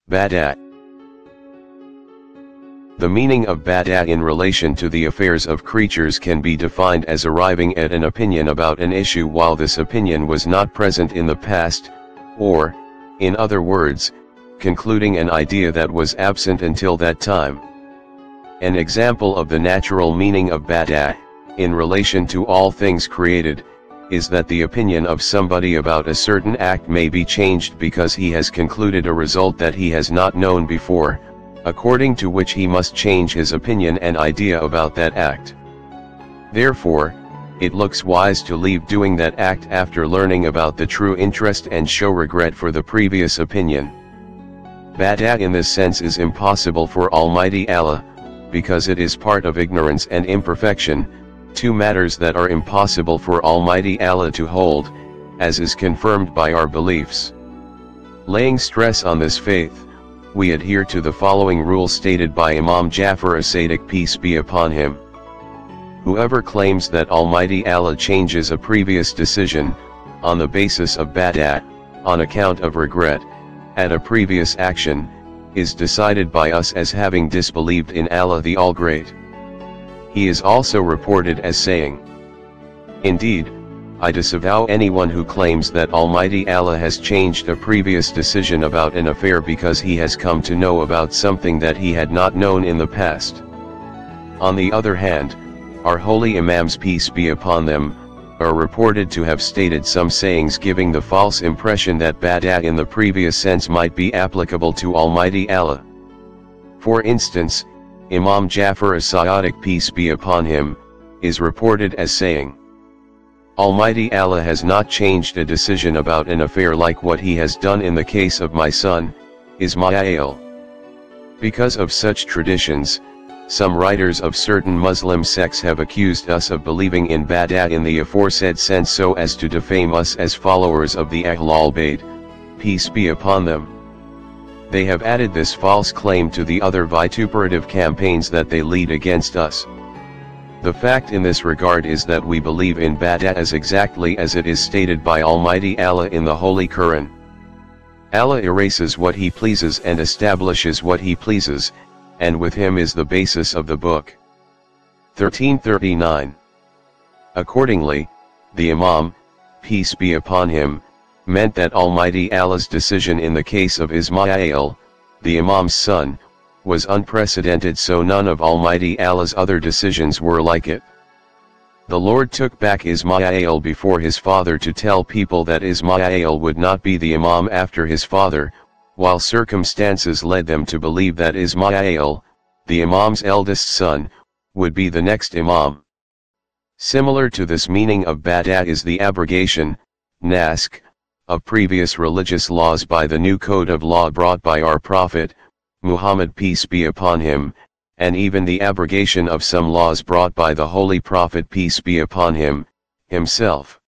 Bada'. The meaning of bada' in relation to the affairs of creatures can be defined as arriving at an opinion about an issue while this opinion was not present in the past, or, in other words, concluding an idea that was absent until that time. An example of the natural meaning of bada', in relation to all things created, is that the opinion of somebody about a certain act may be changed because he has concluded a result that he has not known before, according to which he must change his opinion and idea about that act. Therefore, it looks wise to leave doing that act after learning about the true interest and show regret for the previous opinion. Bada' in this sense is impossible for Almighty Allah, because it is part of ignorance and imperfection, two matters that are impossible for Almighty Allah to hold, as is confirmed by our beliefs. Laying stress on this faith, we adhere to the following rule stated by Imam Jafar as-Sadiq, peace be upon him. Whoever claims that Almighty Allah changes a previous decision, on the basis of bada', on account of regret, at a previous action, is decided by us as having disbelieved in Allah the All-Great. He is also reported as saying, "Indeed, I disavow anyone who claims that Almighty Allah has changed a previous decision about an affair because he has come to know about something that he had not known in the past." On the other hand, our holy Imams, peace be upon them, are reported to have stated some sayings giving the false impression that bada' in the previous sense might be applicable to Almighty Allah. For instance, Imam Jafar as-Sadiq, peace be upon him, is reported as saying, "Almighty Allah has not changed a decision about an affair like what he has done in the case of my son, Ismail." Because of such traditions, some writers of certain Muslim sects have accused us of believing in bada' in the aforesaid sense so as to defame us as followers of the Ahlul Bayt, peace be upon them. They have added this false claim to the other vituperative campaigns that they lead against us. The fact in this regard is that we believe in bada' as exactly as it is stated by Almighty Allah in the Holy Quran. Allah erases what He pleases and establishes what He pleases, and with Him is the basis of the book. 1339. Accordingly, the Imam, peace be upon him, meant that Almighty Allah's decision in the case of Ismail, the Imam's son, was unprecedented, so none of Almighty Allah's other decisions were like it. The Lord took back Ismail before his father to tell people that Ismail would not be the Imam after his father, while circumstances led them to believe that Ismail, the Imam's eldest son, would be the next Imam. Similar to this meaning of bada' is the abrogation, naskh, of previous religious laws by the new code of law brought by our Prophet, Muhammad, peace be upon him, and even the abrogation of some laws brought by the Holy Prophet, peace be upon him, himself.